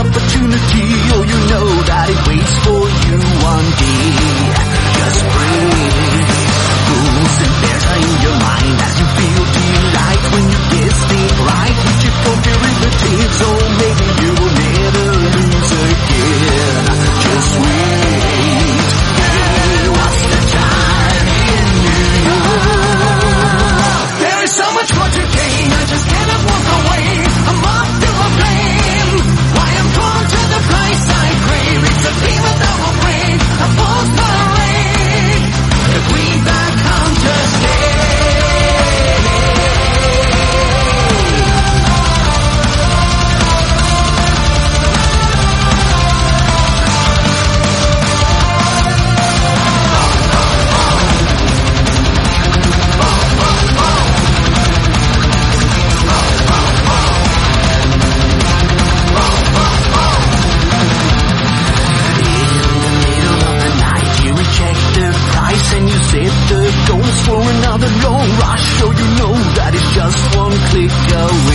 opportunity. Oh, you know that it waits for you one day. Just break rules and better in your mind as you feel delight when you guessed it right. Which you don't irritate, so maybe you will never lose again. Just wait. Hey, what's the time in New York? There is so much more to gain. I just cannot walk away. I'm off to a flame. Why I'm drawn to the price I crave. It's a dream without a brain. A false parade. The greenback hunter stay. And you set the goals for another long rush, so you know that it's just one click away.